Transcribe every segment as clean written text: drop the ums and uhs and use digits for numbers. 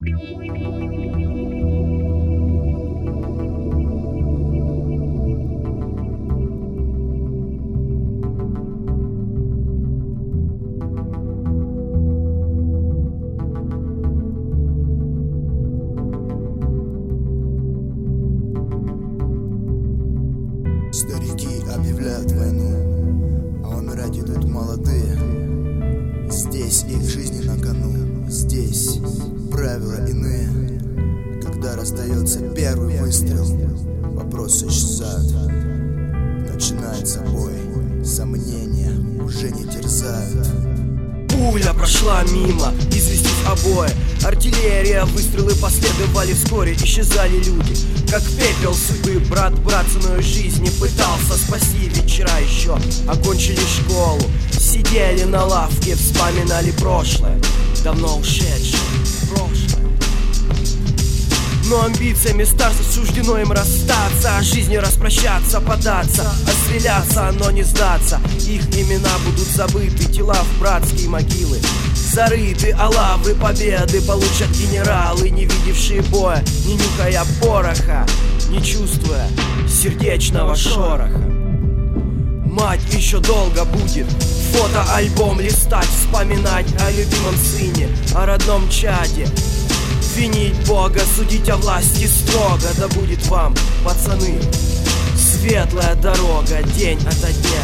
Старики объявляют войну, а умирать идут молодые. Здесь их жизни на кону, здесь правила иные. Когда раздается первый выстрел, вопрос исчезает. Начинается бой, сомнения уже не терзают. Пуля прошла мимо, известив обои. Артиллерия, выстрелы последовали вскоре. Исчезали люди, как пепел судьбы. Брат ценой жизни пытался спасти. Вечера еще окончили школу, сидели на лавке, вспоминали прошлое, давно ушедшее прошлое. Но амбициями старцев суждено им расстаться, а жизнью распрощаться, податься, отстреляться, но не сдаться. Их имена будут забыты, тела в братские могилы зарыты, а лавры победы получат генералы, не видевшие боя, не нюхая пороха, не чувствуя сердечного шороха. Мать еще долго будет фотоальбом листать, вспоминать о любимом сыне, о родном чаде. Винить Бога, судить о власти строго. Да будет вам, пацаны, светлая дорога день ото дня.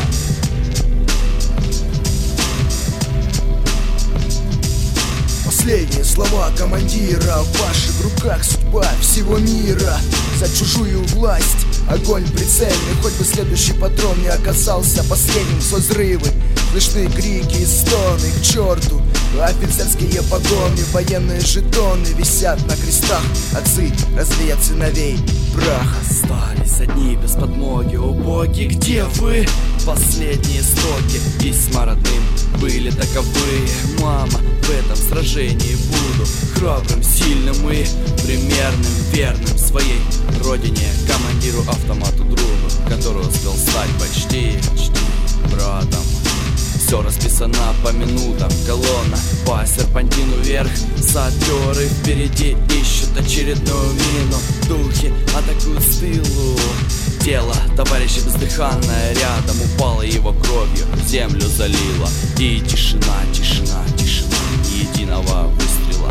Последние слова командира: в ваших руках судьба всего мира. За чужую власть огонь прицельный, хоть бы следующий патрон не оказался последним. Со взрывы, слышны крики и стоны, к черту офицерские погоны, военные жетоны висят на крестах. Отцы развеят сыновей прах. Остались одни без подмоги, о боги, где вы? Последние строки письма родным были таковы: мама, в этом сражении буду храбрым, сильным и примерным, верным своей родине, командиру, автомату, другу, который успел стать почти братом. Все расписано по минутам, колонна по серпантину вверх. Саперы впереди ищут очередную мину. Духи атакуют с тылу. Тело товарища бездыханное рядом упало, его кровью землю залило. И тишина, тишина, тишина, ни единого выстрела.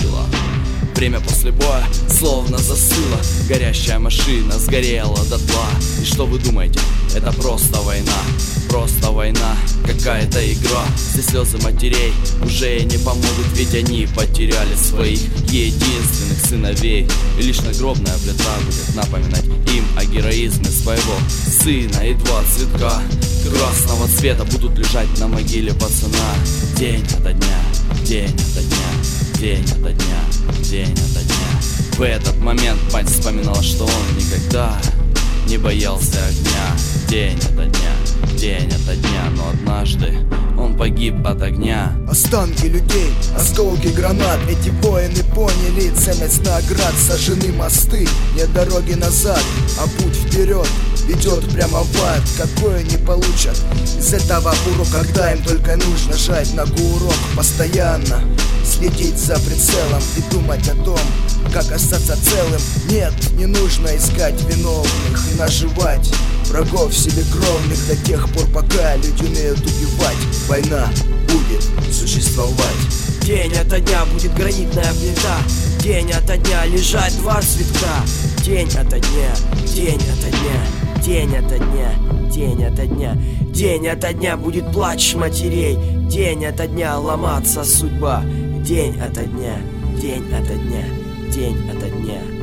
Время после боя словно застыло. Горящая машина сгорела дотла. И что вы думаете? Это просто война. Просто война, какая-то игра. Все слезы матерей уже не помогут, ведь они потеряли своих единственных сыновей. И лишь нагробная плита будет напоминать им о героизме своего сына. И два цветка красного цвета будут лежать на могиле пацана. День ото дня, день ото дня, день ото дня, день ото дня. В этот момент мать вспоминала, что он никогда не боялся огня. День ото дня, день ото дня, но однажды он погиб от огня. Останки людей, осколки гранат. Эти воины поняли ценность наград. Сожжены мосты, нет дороги назад, а путь вперед ведет прямо в ад. Какой они получат из этого урока, когда им только нужно жать на курок. Постоянно следить за прицелом и думать о том, как остаться целым. Нет, не нужно искать виновных и наживать врагов себе кровных до тех пор, пока люди умеют убивать. Война будет существовать. День ото дня будет гранитная плита. День ото дня лежать два цветка. День ото дня, день ото дня, день ото дня, день ото дня. День ото дня будет плач матерей. День ото дня ломаться судьба. День ото дня, день ото дня, день ото дня.